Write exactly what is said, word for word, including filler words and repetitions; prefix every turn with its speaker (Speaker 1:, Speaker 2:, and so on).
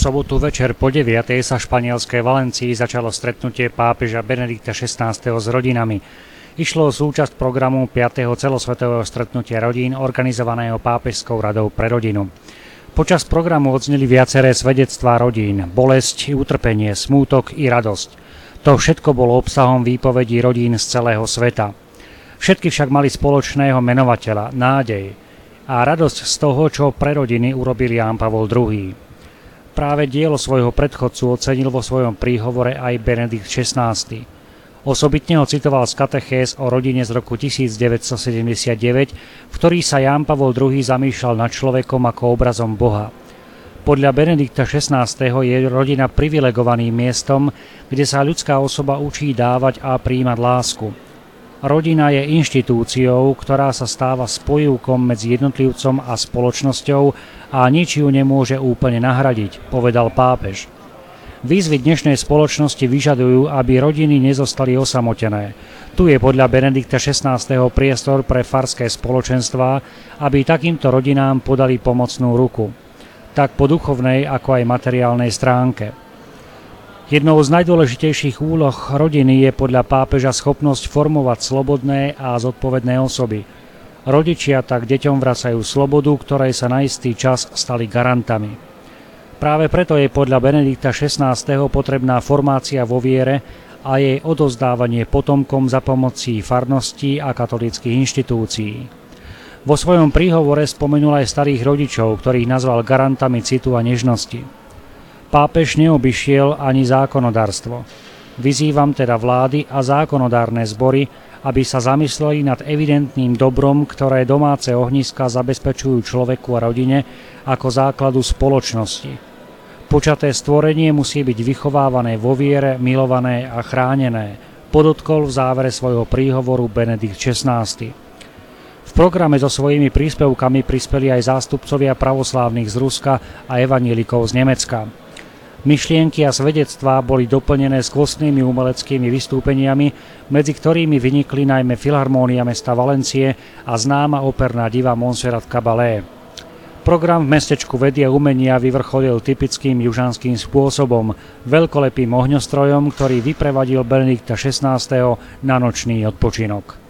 Speaker 1: sobotu večer po deviatej sa v španielskej Valencii začalo stretnutie pápeža Benedikta šestnásteho s rodinami. Išlo o súčasť programu piateho celosvetového stretnutia rodín organizovaného Pápežskou radou pre rodinu. Počas programu odzneli viaceré svedectvá rodín, bolesť, utrpenie, smútok i radosť. To všetko bolo obsahom výpovedí rodín z celého sveta. Všetky však mali spoločného menovateľa, nádej a radosť z toho, čo pre rodiny urobil Ján Pavol druhý. Práve dielo svojho predchodcu ocenil vo svojom príhovore aj Benedikt šestnásty. Osobitne ho citoval z katechéz o rodine z roku tisícdeväťstosedemdesiatdeväť, v ktorý sa Ján Pavol druhý zamýšľal nad človekom ako obrazom Boha. Podľa Benedikta šestnásteho je rodina privilegovaným miestom, kde sa ľudská osoba učí dávať a prijímať lásku. Rodina je inštitúciou, ktorá sa stáva spojivkom medzi jednotlivcom a spoločnosťou a nič ju nemôže úplne nahradiť, povedal pápež. Výzvy dnešnej spoločnosti vyžadujú, aby rodiny nezostali osamotené. Tu je podľa Benedikta šestnásteho priestor pre farské spoločenstvá, aby takýmto rodinám podali pomocnú ruku, tak po duchovnej ako aj materiálnej stránke. Jednou z najdôležitejších úloh rodiny je podľa pápeža schopnosť formovať slobodné a zodpovedné osoby. Rodičia tak deťom vracajú slobodu, ktorej sa na istý čas stali garantami. Práve preto je podľa Benedikta šestnásteho potrebná formácia vo viere a jej odovzdávanie potomkom za pomocí farností a katolíckych inštitúcií. Vo svojom príhovore spomenul aj starých rodičov, ktorých nazval garantami citu a nežnosti. Pápež neobyšiel ani zákonodárstvo. Vyzývam teda vlády a zákonodárne zbory, aby sa zamysleli nad evidentným dobrom, ktoré domáce ohniská zabezpečujú človeku a rodine ako základu spoločnosti. Počaté stvorenie musí byť vychovávané vo viere, milované a chránené, podotkol v závere svojho príhovoru Benedikt šestnásty. V programe so svojimi príspevkami prispeli aj zástupcovia pravoslávnych z Ruska a evanielikov z Nemecka. Myšlienky a svedectvá boli doplnené skvostnými umeleckými vystúpeniami, medzi ktorými vynikli najmä Filharmónia mesta Valencie a známa operná diva Montserrat Caballé. Program v mestečku vedy a umenia vyvrcholil typickým južanským spôsobom, veľkolepým ohňostrojom, ktorý vyprevadil Benedikta šestnásteho na nočný odpočinok.